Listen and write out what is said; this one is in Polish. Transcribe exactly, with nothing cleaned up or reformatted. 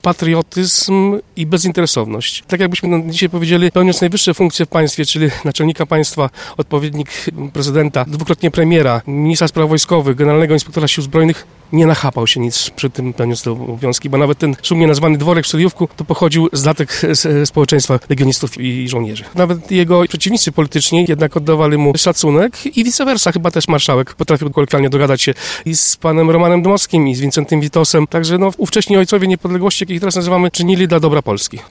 patriotyzm i bezinteresowność. Tak jakbyśmy dzisiaj powiedzieli, pełniąc najwyższe funkcje w państwie, czyli naczelnika państwa, odpowiednik prezydenta, dwukrotnie premiera, ministra spraw wojskowych, generalnego inspektora sił zbrojnych, nie nachapał się nic przy tym pełniąc te obowiązki, bo nawet ten szumnie nazwany dworek w Solijówku to pochodził z latek społeczeństwa legionistów i żołnierzy. Nawet jego przeciwnicy polityczni jednak oddawali mu szacunek i vice versa. Chyba też marszałek potrafił kolokwialnie dogadać się i z panem Romanem Dmowskim, i z Wincentym Witosem. Także no, ówcześni ojcowie niepodległości, jakich teraz nazywamy, czynili dla dobra Polski.